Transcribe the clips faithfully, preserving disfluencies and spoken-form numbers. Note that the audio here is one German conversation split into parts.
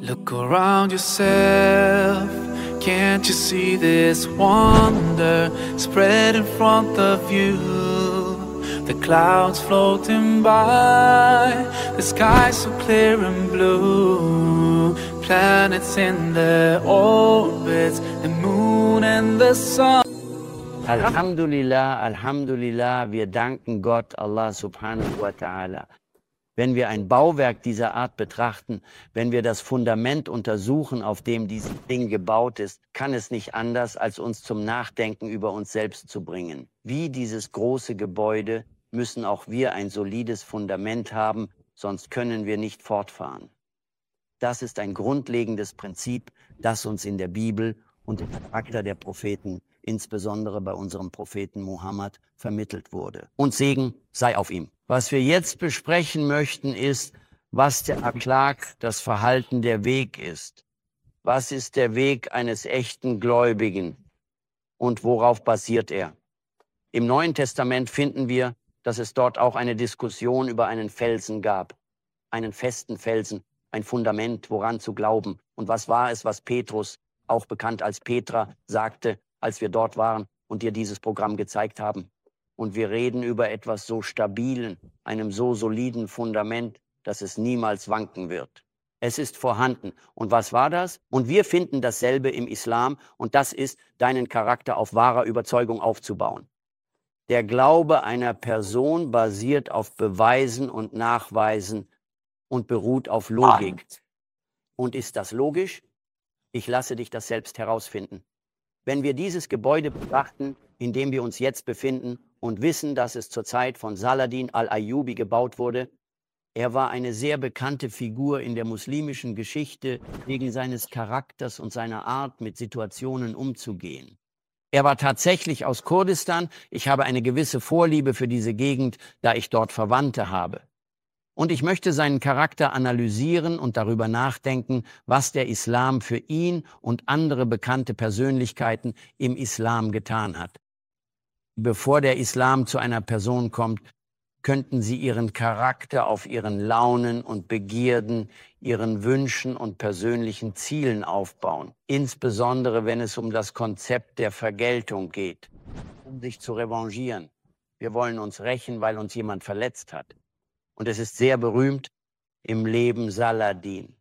Look around yourself, can't you see this wonder spread in front of you? The clouds floating by, the sky so clear and blue, planets in their orbits, the moon and the sun. Alhamdulillah, Alhamdulillah, wir danken Gott, Allah subhanahu wa ta'ala. Wenn wir ein Bauwerk dieser Art betrachten, wenn wir das Fundament untersuchen, auf dem dieses Ding gebaut ist, kann es nicht anders, als uns zum Nachdenken über uns selbst zu bringen. Wie dieses große Gebäude müssen auch wir ein solides Fundament haben, sonst können wir nicht fortfahren. Das ist ein grundlegendes Prinzip, das uns in der Bibel und im Charakter der Propheten, insbesondere bei unserem Propheten Muhammad, vermittelt wurde. Und Segen sei auf ihm. Was wir jetzt besprechen möchten, ist, was der Akhlaq, das Verhalten, der Weg ist. Was ist der Weg eines echten Gläubigen und worauf basiert er? Im Neuen Testament finden wir, dass es dort auch eine Diskussion über einen Felsen gab, einen festen Felsen, ein Fundament, woran zu glauben. Und was war es, was Petrus, auch bekannt als Petra, sagte, als wir dort waren und dir dieses Programm gezeigt haben? Und wir reden über etwas so Stabilen, einem so soliden Fundament, dass es niemals wanken wird. Es ist vorhanden. Und was war das? Und wir finden dasselbe im Islam, und das ist, deinen Charakter auf wahrer Überzeugung aufzubauen. Der Glaube einer Person basiert auf Beweisen und Nachweisen und beruht auf Logik. Und ist das logisch? Ich lasse dich das selbst herausfinden. Wenn wir dieses Gebäude betrachten, in dem wir uns jetzt befinden, und wissen, dass es zur Zeit von Saladin al-Ayyubi gebaut wurde, er war eine sehr bekannte Figur in der muslimischen Geschichte wegen seines Charakters und seiner Art, mit Situationen umzugehen. Er war tatsächlich aus Kurdistan. Ich habe eine gewisse Vorliebe für diese Gegend, da ich dort Verwandte habe. Und ich möchte seinen Charakter analysieren und darüber nachdenken, was der Islam für ihn und andere bekannte Persönlichkeiten im Islam getan hat. Bevor der Islam zu einer Person kommt, könnten sie ihren Charakter auf ihren Launen und Begierden, ihren Wünschen und persönlichen Zielen aufbauen. Insbesondere, wenn es um das Konzept der Vergeltung geht, um sich zu revanchieren. Wir wollen uns rächen, weil uns jemand verletzt hat. Und es ist sehr berühmt im Leben Saladin.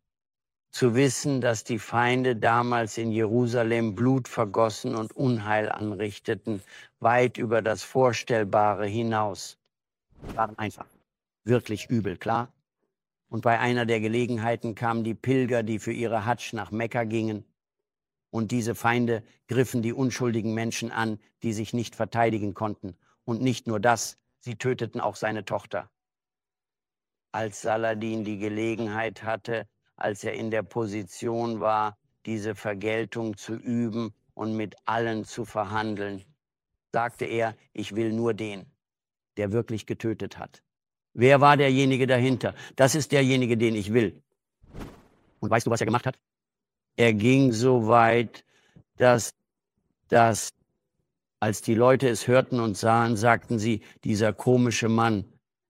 Zu wissen, dass die Feinde damals in Jerusalem Blut vergossen und Unheil anrichteten, weit über das Vorstellbare hinaus. Waren einfach wirklich übel, klar? Und bei einer der Gelegenheiten kamen die Pilger, die für ihre Hadsch nach Mekka gingen. Und diese Feinde griffen die unschuldigen Menschen an, die sich nicht verteidigen konnten. Und nicht nur das, sie töteten auch seine Tochter. Als Saladin die Gelegenheit hatte, als er in der Position war, diese Vergeltung zu üben und mit allen zu verhandeln, sagte er, ich will nur den, der wirklich getötet hat. Wer war derjenige dahinter? Das ist derjenige, den ich will. Und weißt du, was er gemacht hat? Er ging so weit, dass, dass als die Leute es hörten und sahen, sagten sie, dieser komische Mann,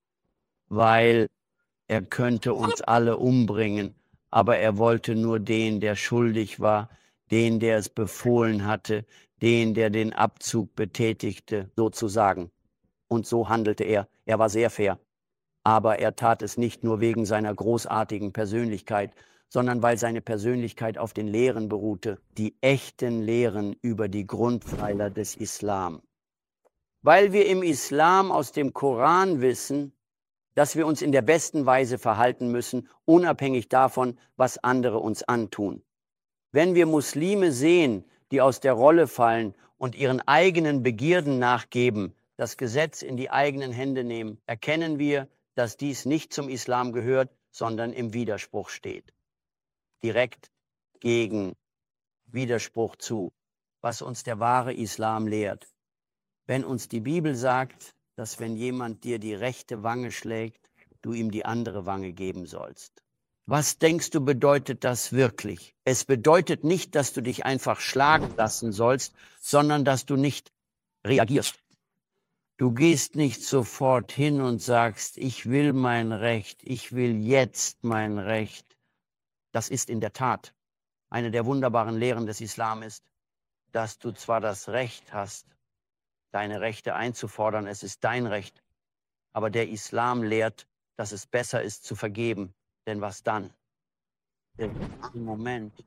weil er könnte uns alle umbringen. Aber er wollte nur den, der schuldig war, den, der es befohlen hatte, den, der den Abzug betätigte, sozusagen. Und so handelte er. Er war sehr fair. Aber er tat es nicht nur wegen seiner großartigen Persönlichkeit, sondern weil seine Persönlichkeit auf den Lehren beruhte, die echten Lehren über die Grundpfeiler des Islam. Weil wir im Islam aus dem Koran wissen, dass wir uns in der besten Weise verhalten müssen, unabhängig davon, was andere uns antun. Wenn wir Muslime sehen, die aus der Rolle fallen und ihren eigenen Begierden nachgeben, das Gesetz in die eigenen Hände nehmen, erkennen wir, dass dies nicht zum Islam gehört, sondern im Widerspruch steht. Direkt gegen Widerspruch zu, was uns der wahre Islam lehrt. Wenn uns die Bibel sagt, dass wenn jemand dir die rechte Wange schlägt, du ihm die andere Wange geben sollst. Was denkst du, bedeutet das wirklich? Es bedeutet nicht, dass du dich einfach schlagen lassen sollst, sondern dass du nicht reagierst. Du gehst nicht sofort hin und sagst, ich will mein Recht, ich will jetzt mein Recht, Das ist in der Tat eine der wunderbaren Lehren des Islam ist, dass du zwar das Recht hast, deine Rechte einzufordern, es ist dein Recht, aber der Islam lehrt, dass es besser ist zu vergeben, denn was dann? Im Moment,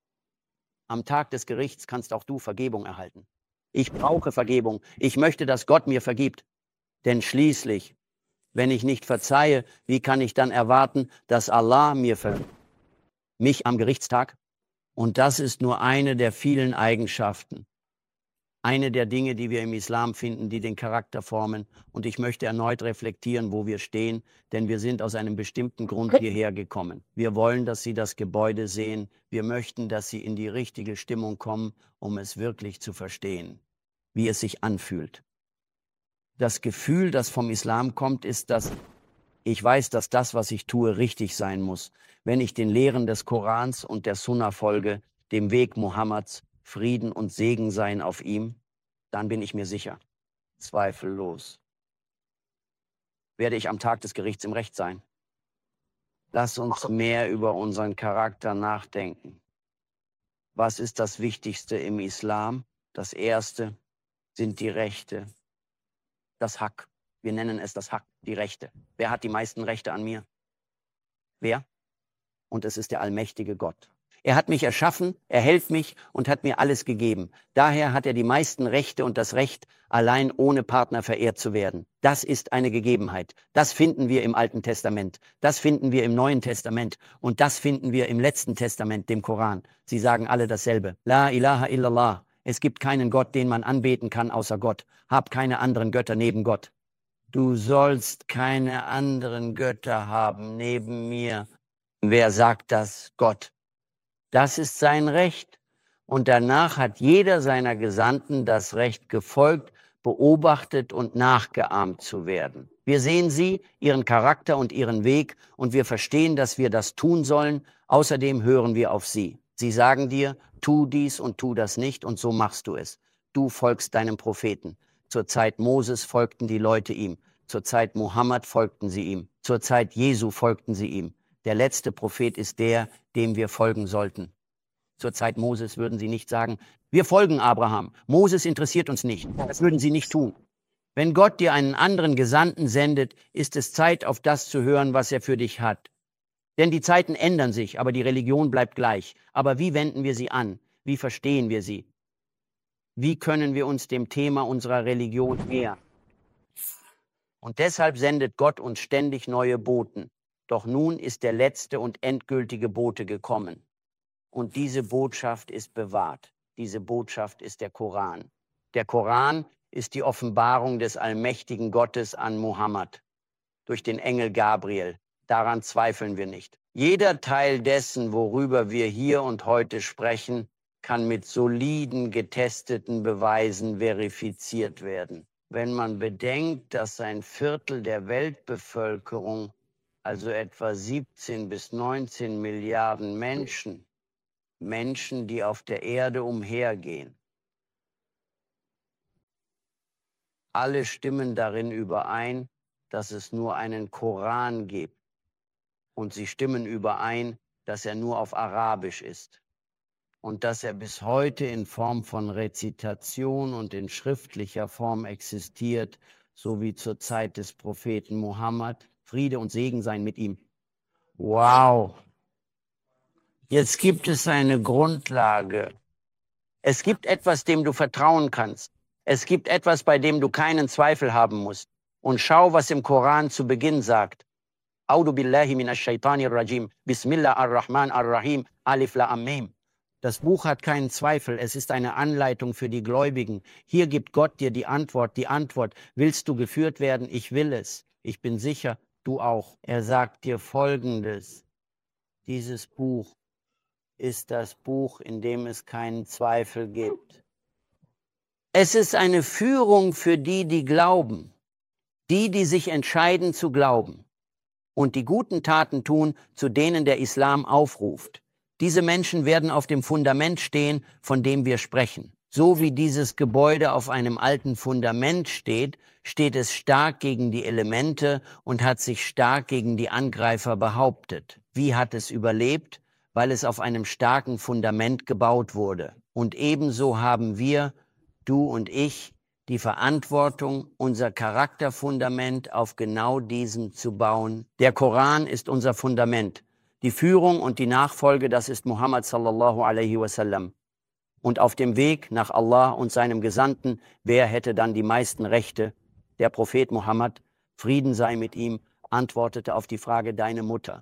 am Tag des Gerichts kannst auch du Vergebung erhalten. Ich brauche Vergebung. Ich möchte, dass Gott mir vergibt. Denn schließlich, wenn ich nicht verzeihe, wie kann ich dann erwarten, dass Allah mir vergibt? Mich am Gerichtstag? Und das ist nur eine der vielen Eigenschaften. Eine der Dinge, die wir im Islam finden, die den Charakter formen. Und ich möchte erneut reflektieren, wo wir stehen, denn wir sind aus einem bestimmten Grund hierher gekommen. Wir wollen, dass Sie das Gebäude sehen. Wir möchten, dass Sie in die richtige Stimmung kommen, um es wirklich zu verstehen, wie es sich anfühlt. Das Gefühl, das vom Islam kommt, ist, dass ich weiß, dass das, was ich tue, richtig sein muss. Wenn ich den Lehren des Korans und der Sunna folge, dem Weg Mohammeds, Frieden und Segen seien auf ihm, dann bin ich mir sicher, zweifellos, werde ich am Tag des Gerichts im Recht sein. Lass uns mehr über unseren Charakter nachdenken. Was ist das Wichtigste im Islam? Das Erste sind die Rechte. Das Hak. Wir nennen es das Hak, die Rechte. Wer hat die meisten Rechte an mir? Wer? Und es ist der allmächtige Gott. Er hat mich erschaffen, er hält mich und hat mir alles gegeben. Daher hat er die meisten Rechte und das Recht, allein ohne Partner verehrt zu werden. Das ist eine Gegebenheit. Das finden wir im Alten Testament. Das finden wir im Neuen Testament. Und das finden wir im letzten Testament, dem Koran. Sie sagen alle dasselbe. La ilaha illallah. Es gibt keinen Gott, den man anbeten kann, außer Gott. Hab keine anderen Götter neben Gott. Du sollst keine anderen Götter haben neben mir. Wer sagt das? Gott. Das ist sein Recht. Und danach hat jeder seiner Gesandten das Recht gefolgt, beobachtet und nachgeahmt zu werden. Wir sehen sie, ihren Charakter und ihren Weg, und wir verstehen, dass wir das tun sollen. Außerdem hören wir auf sie. Sie sagen dir, tu dies und tu das nicht, und so machst du es. Du folgst deinem Propheten. Zur Zeit Moses folgten die Leute ihm. Zur Zeit Mohammed folgten sie ihm. Zur Zeit Jesu folgten sie ihm. Der letzte Prophet ist der, dem wir folgen sollten. Zur Zeit Moses würden sie nicht sagen, wir folgen Abraham. Moses interessiert uns nicht. Das würden sie nicht tun. Wenn Gott dir einen anderen Gesandten sendet, ist es Zeit, auf das zu hören, was er für dich hat. Denn die Zeiten ändern sich, aber die Religion bleibt gleich. Aber wie wenden wir sie an? Wie verstehen wir sie? Wie können wir uns dem Thema unserer Religion nähern? Und deshalb sendet Gott uns ständig neue Boten. Doch nun ist der letzte und endgültige Bote gekommen. Und diese Botschaft ist bewahrt. Diese Botschaft ist der Koran. Der Koran ist die Offenbarung des allmächtigen Gottes an Mohammed durch den Engel Gabriel. Daran zweifeln wir nicht. Jeder Teil dessen, worüber wir hier und heute sprechen, kann mit soliden, getesteten Beweisen verifiziert werden. Wenn man bedenkt, dass ein Viertel der Weltbevölkerung, also etwa siebzehn bis neunzehn Milliarden Menschen, Menschen, die auf der Erde umhergehen, alle stimmen darin überein, dass es nur einen Koran gibt. Und sie stimmen überein, dass er nur auf Arabisch ist. Und dass er bis heute in Form von Rezitation und in schriftlicher Form existiert, so wie zur Zeit des Propheten Mohammed. Friede und Segen seien mit ihm. Wow! Jetzt gibt es eine Grundlage. Es gibt etwas, dem du vertrauen kannst. Es gibt etwas, bei dem du keinen Zweifel haben musst. Und schau, was im Koran zu Beginn sagt. A'udhu billahi minash shaitanir rajim. Bismillah ar-Rahman ar-Rahim. Alif Lam Mim. Das Buch hat keinen Zweifel, es ist eine Anleitung für die Gläubigen. Hier gibt Gott dir die Antwort, die Antwort. Willst du geführt werden? Ich will es. Ich bin sicher, du auch. Er sagt dir Folgendes. Dieses Buch ist das Buch, in dem es keinen Zweifel gibt. Es ist eine Führung für die, die glauben. Die, die sich entscheiden zu glauben. Und die guten Taten tun, zu denen der Islam aufruft. Diese Menschen werden auf dem Fundament stehen, von dem wir sprechen. So wie dieses Gebäude auf einem alten Fundament steht, steht es stark gegen die Elemente und hat sich stark gegen die Angreifer behauptet. Wie hat es überlebt? weil es auf einem starken Fundament gebaut wurde. Und ebenso haben wir, du und ich, die Verantwortung, unser Charakterfundament auf genau diesem zu bauen. Der Koran ist unser Fundament. Die Führung und die Nachfolge, das ist Muhammad sallallahu alaihi wasallam. Und auf dem Weg nach Allah und seinem Gesandten, wer hätte dann die meisten Rechte? Der Prophet Muhammad, Frieden sei mit ihm, antwortete auf die Frage, deine Mutter.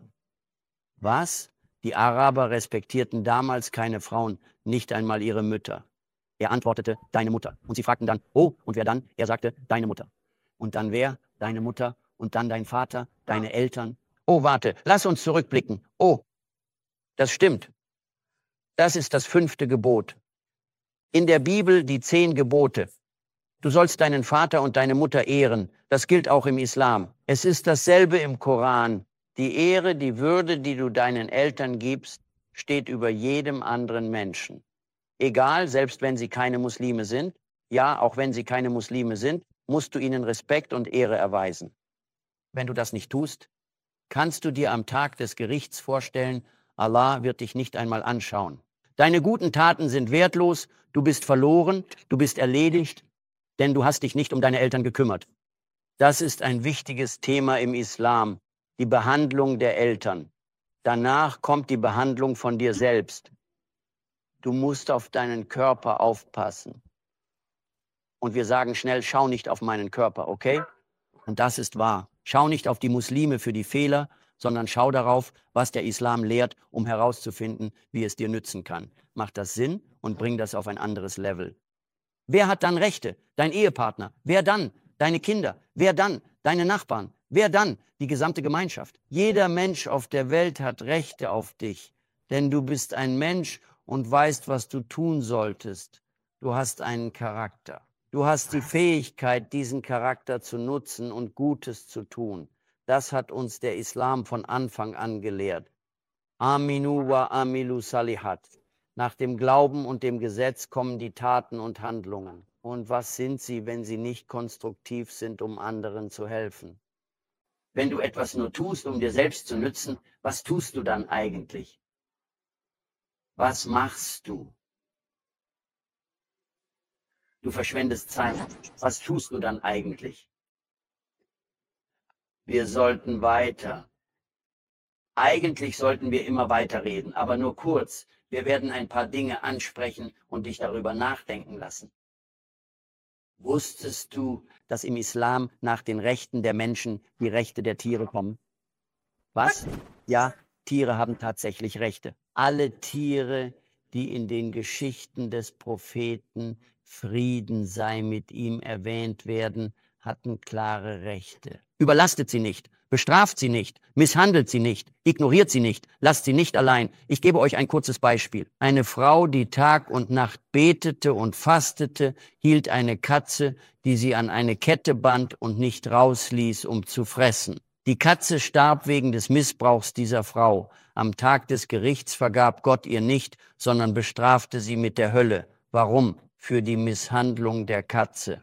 Was? Die Araber respektierten damals keine Frauen, nicht einmal ihre Mütter. Er antwortete, deine Mutter. Und sie fragten dann, oh, und wer dann? Er sagte, deine Mutter. Und dann wer? Deine Mutter. Und dann dein Vater, deine Eltern. Oh, warte, lass uns zurückblicken. Oh, das stimmt. Das ist das fünfte Gebot. In der Bibel die zehn Gebote. Du sollst deinen Vater und deine Mutter ehren. Das gilt auch im Islam. Es ist dasselbe im Koran. Die Ehre, die Würde, die du deinen Eltern gibst, steht über jedem anderen Menschen. Egal, selbst wenn sie keine Muslime sind, ja, auch wenn sie keine Muslime sind, musst du ihnen Respekt und Ehre erweisen. Wenn du das nicht tust, kannst du dir am Tag des Gerichts vorstellen, Allah wird dich nicht einmal anschauen. Deine guten Taten sind wertlos, du bist verloren, du bist erledigt, denn du hast dich nicht um deine Eltern gekümmert. Das ist ein wichtiges Thema im Islam, die Behandlung der Eltern. Danach kommt die Behandlung von dir selbst. Du musst auf deinen Körper aufpassen. Und wir sagen schnell, schau nicht auf meinen Körper, okay? Und das ist wahr. Schau nicht auf die Muslime für die Fehler, sondern schau darauf, was der Islam lehrt, um herauszufinden, wie es dir nützen kann. Mach das Sinn und bring das auf ein anderes Level. Wer hat dann Rechte? Dein Ehepartner. Wer dann? Deine Kinder. Wer dann? Deine Nachbarn. Wer dann? Die gesamte Gemeinschaft. Jeder Mensch auf der Welt hat Rechte auf dich, denn du bist ein Mensch und weißt, was du tun solltest. Du hast einen Charakter. Du hast die Fähigkeit, diesen Charakter zu nutzen und Gutes zu tun. Das hat uns der Islam von Anfang an gelehrt. Aminu wa amilu salihat. Nach dem Glauben und dem Gesetz kommen die Taten und Handlungen. Und was sind sie, wenn sie nicht konstruktiv sind, um anderen zu helfen? Wenn du etwas nur tust, um dir selbst zu nützen, was tust du dann eigentlich? Was machst du? Du verschwendest Zeit. Was tust du dann eigentlich? Wir sollten weiter. Eigentlich sollten wir immer weiterreden, aber nur kurz. Wir werden ein paar Dinge ansprechen und dich darüber nachdenken lassen. Wusstest du, dass im Islam nach den Rechten der Menschen die Rechte der Tiere kommen? Was? Ja, Tiere haben tatsächlich Rechte. Alle Tiere, die in den Geschichten des Propheten Frieden sei mit ihm erwähnt werden, hatten klare Rechte. Überlastet sie nicht, bestraft sie nicht, misshandelt sie nicht, ignoriert sie nicht, lasst sie nicht allein. Ich gebe euch ein kurzes Beispiel. Eine Frau, die Tag und Nacht betete und fastete, hielt eine Katze, die sie an eine Kette band und nicht rausließ, um zu fressen. Die Katze starb wegen des Missbrauchs dieser Frau. Am Tag des Gerichts vergab Gott ihr nicht, sondern bestrafte sie mit der Hölle. Warum? Für die Misshandlung der Katze.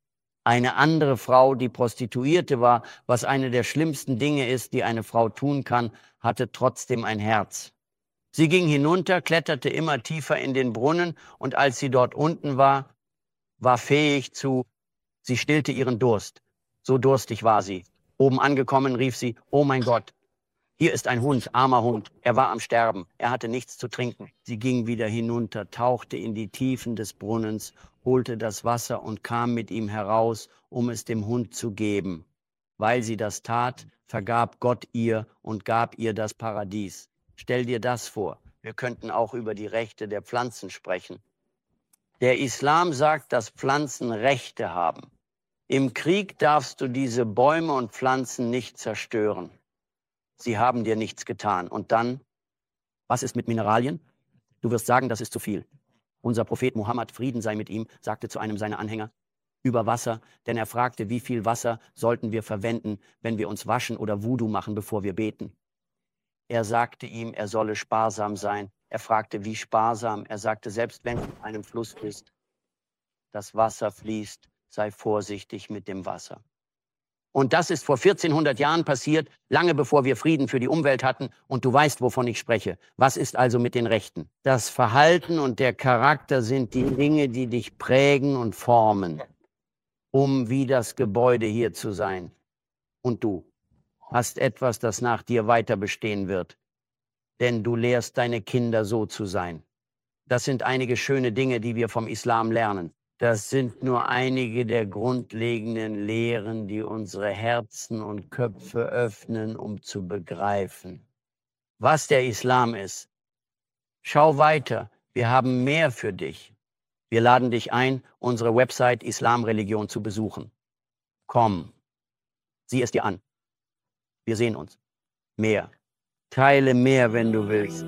Eine andere Frau, die Prostituierte war, was eine der schlimmsten Dinge ist, die eine Frau tun kann, hatte trotzdem ein Herz. Sie ging hinunter, kletterte immer tiefer in den Brunnen und als sie dort unten war, war fähig zu, sie stillte ihren Durst. So durstig war sie. Oben angekommen rief sie, oh mein Gott, hier ist ein Hund, armer Hund. Er war am Sterben. Er hatte nichts zu trinken. Sie ging wieder hinunter, tauchte in die Tiefen des Brunnens, holte das Wasser und kam mit ihm heraus, um es dem Hund zu geben. Weil sie das tat, vergab Gott ihr und gab ihr das Paradies. Stell dir das vor. Wir könnten auch über die Rechte der Pflanzen sprechen. Der Islam sagt, dass Pflanzen Rechte haben. Im Krieg darfst du diese Bäume und Pflanzen nicht zerstören. Sie haben dir nichts getan. Und dann, was ist mit Mineralien? Du wirst sagen, das ist zu viel. Unser Prophet Muhammad, Frieden sei mit ihm, sagte zu einem seiner Anhänger über Wasser, denn er fragte, wie viel Wasser sollten wir verwenden, wenn wir uns waschen oder Wudu machen, bevor wir beten. Er sagte ihm, er solle sparsam sein. Er fragte, wie sparsam? Er sagte, selbst wenn du in einem Fluss bist, das Wasser fließt, sei vorsichtig mit dem Wasser. Und das ist vor vierzehnhundert Jahren passiert, lange bevor wir Frieden für die Umwelt hatten. Und du weißt, wovon ich spreche. Was ist also mit den Rechten? Das Verhalten und der Charakter sind die Dinge, die dich prägen und formen, um wie das Gebäude hier zu sein. Und du hast etwas, das nach dir weiter bestehen wird. Denn du lehrst deine Kinder so zu sein. Das sind einige schöne Dinge, die wir vom Islam lernen. Das sind nur einige der grundlegenden Lehren, die unsere Herzen und Köpfe öffnen, um zu begreifen, was der Islam ist. Schau weiter, wir haben mehr für dich. Wir laden dich ein, unsere Website Islamreligion zu besuchen. Komm, sieh es dir an. Wir sehen uns. Mehr. Teile mehr, wenn du willst.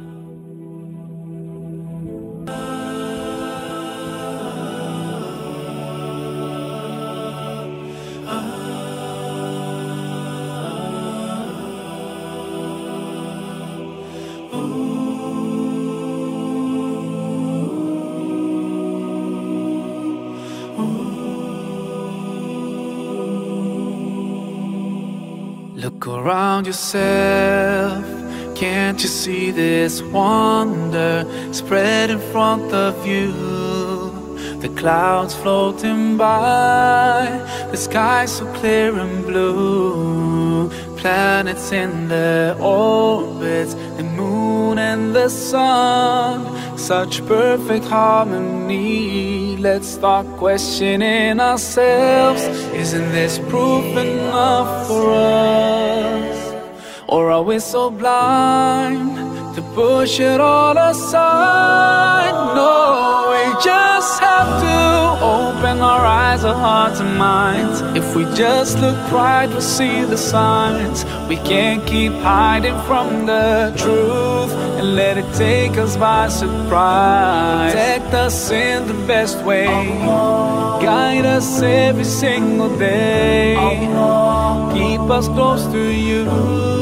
Look around yourself, can't you see this wonder spread in front of you? The clouds floating by, the sky so clear and blue, planets in their orbits, the moon and the sun, such perfect harmony. Let's start questioning ourselves. Isn't this proof enough for us? Or are we so blind to push it all aside? No, we just have to open our eyes, our hearts and minds. If we just look right, we'll see the signs. We can't keep hiding from the truth and let it take us by surprise. Protect us in the best way, guide us every single day, keep us close to you.